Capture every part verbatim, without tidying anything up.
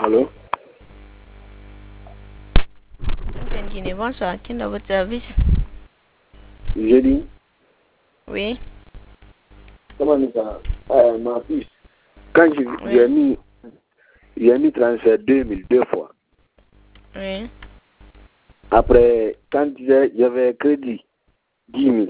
Allô? Guinée, bonsoir. Qui est dans votre service? J'ai dit, Oui. comment on dit ça? Euh, ma fille, quand j'ai Oui. j'ai mis, j'ai mis transfert deux mille deux fois. Oui. Après, quand j'ai- j'avais crédit dix mille,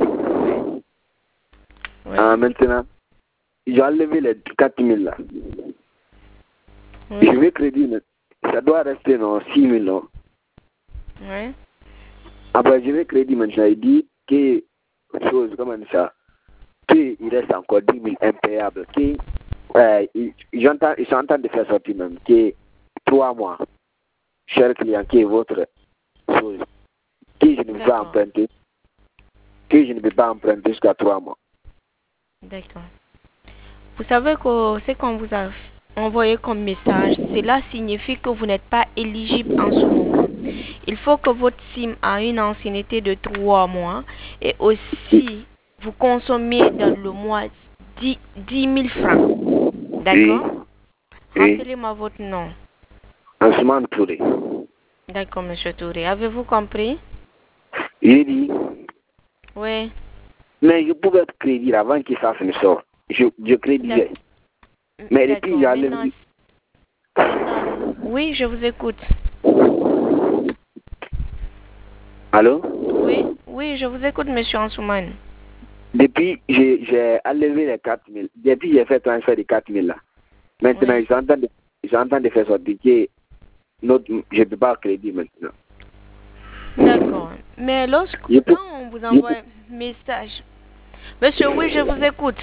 Oui. ah, maintenant, j'ai enlevé les quatre mille là. Oui. Je vais crédit, mais ça doit rester dans six mille, non? Oui. Après, je vais crédit maintenant, il dit que, chose, comment on dit ça? Qu'il reste encore dix mille impayables. Que, euh, ils, j'entends, ils sont en train de faire sortir même, que trois mois, cher client, qui est votre chose, que je ne peux pas D'accord. emprunter, que je ne peux pas emprunter jusqu'à trois mois. D'accord. Vous savez que ce qu'on vous a envoyé comme message, cela signifie que vous n'êtes pas éligible en ce moment. Il faut que votre SIM a une ancienneté de trois mois et aussi vous consommiez dans le mois dix mille francs. D'accord? Oui, oui, Rappelez-moi votre nom. Ousmane Touré. D'accord, monsieur Touré. Avez-vous compris? J'ai dit, Oui. mais je pouvais crédit avant que ça se me sorte. Je, je créditais. Mais depuis, D'accord. j'ai Maintenant, enlevé. maintenant, oui, je vous écoute. Allô? Oui, oui, je vous écoute, monsieur Ansoumane. Depuis, j'ai j'ai enlevé les quatre mille. Depuis, j'ai fait transfert de quatre mille là. Maintenant, Oui. ils sont en train de, ils sont en train de faire sortir que notre, je ne peux pas crédit maintenant. D'accord. Mais lorsque, Je peux, quand on vous je envoie peux- un message, monsieur, oui, je vous écoute.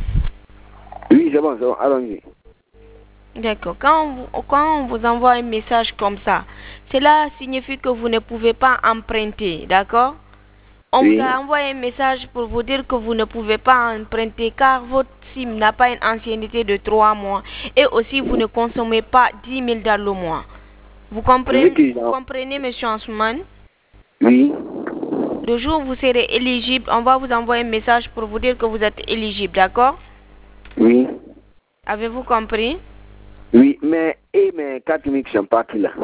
Oui, c'est bon, c'est bon, allons-y. D'accord. Quand on, vous, quand on vous envoie un message comme ça, cela signifie que vous ne pouvez pas emprunter, d'accord? On vous Oui, a envoyé un message pour vous dire que vous ne pouvez pas emprunter car votre SIM n'a pas une ancienneté de trois mois et aussi vous ne consommez pas dix mille dans le mois. Vous c'est ce comprenez, que vous comprenez, monsieur Ansoumane? oui, Le jour où vous serez éligible, on va vous envoyer un message pour vous dire que vous êtes éligible, d'accord? oui, Avez-vous compris? oui, mais, et mes quatre mille qui sont partis là.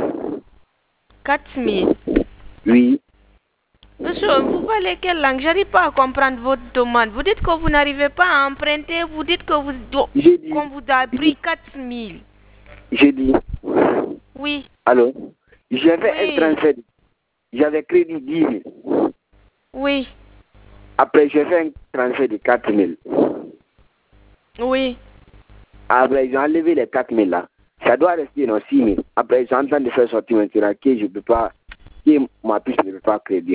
quatre mille. Oui, Monsieur, vous parlez quelle langue? J'arrive pas à comprendre votre demande. Vous dites que vous n'arrivez pas à emprunter, vous dites que vous j'ai dit, qu'on vous a pris j'ai quatre mille. j'ai dit, Oui, allô, j'avais un oui, transfert, j'avais crédit dix mille. oui, Après, j'ai fait un transfert de quatre mille. oui. Après, ils ont enlevé les quatre mille là. Ça doit rester dans six mille. Après, ils sont en train de faire sortir maintenant que je ne peux pas, que ma puce ne peut pas crédit.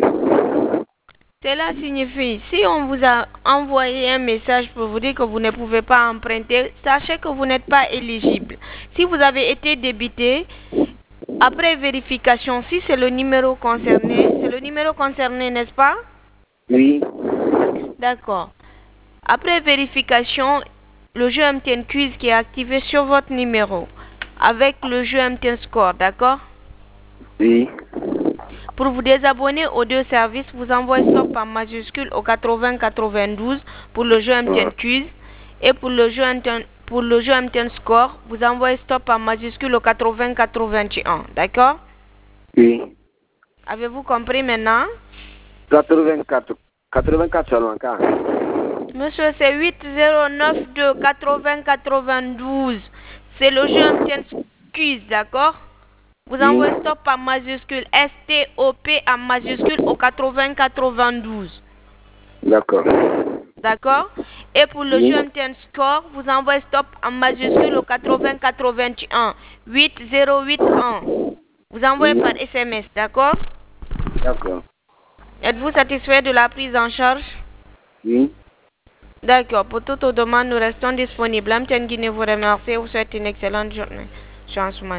Cela signifie, si on vous a envoyé un message pour vous dire que vous ne pouvez pas emprunter, sachez que vous n'êtes pas éligible. Si vous avez été débité, après vérification, si c'est le numéro concerné, c'est le numéro concerné, n'est-ce pas? Oui, D'accord. Après vérification, le jeu M T N Quiz qui est activé sur votre numéro avec le jeu M T N Score, d'accord? oui, Pour vous désabonner aux deux services, vous envoyez stop en majuscule au quatre-vingts quatre-vingt-douze pour le jeu M T N ah, Quiz et pour le jeu M T N, pour le jeu M T N Score, vous envoyez stop en majuscule au quatre-vingts quatre-vingt-un, d'accord? oui. Avez-vous compris maintenant? quatre-vingt-quatre, quatre-vingt-quatre seulement, car. Monsieur, c'est huit zéro neuf deux quatre-vingts quatre-vingt-douze. C'est le jeu M T N Quiz, d'accord? Vous Oui, envoyez stop en majuscule, S T O P en majuscule au quatre-vingts quatre-vingt-douze. d'accord. D'accord? Et pour le jeu Oui, M T N Score, vous envoyez stop en majuscule au quatre-vingts quatre-vingt-un, huit zéro huit un. Vous envoyez oui, par S M S, d'accord? d'accord. Êtes-vous satisfait de la prise en charge? Oui. D'accord. Pour toutes vos demandes, nous restons disponibles. M T N Guinée vous remercie et vous souhaite une excellente journée. Chance,